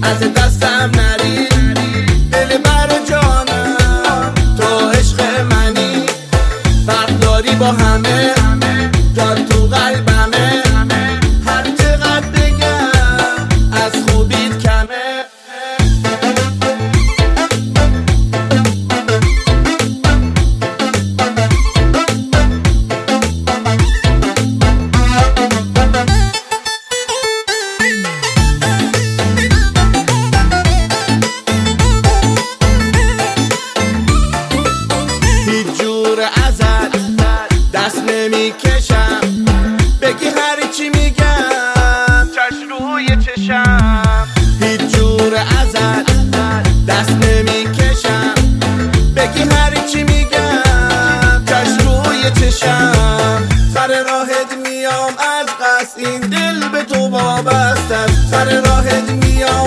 از دستم نری، دل بر جانم تو عشق منی، فرق داری با همه، جان تو قلبمه، هر چقدر بگم از خوبیت کمه. دست نمی کشم بگی هر چی میگم چش روی چشم، هیچ جور ازت دست نمی کشم بگی هر چی میگم چش روی چشم. سر راهت میام از قصد این دل به تو وابسته است، سر راهت میام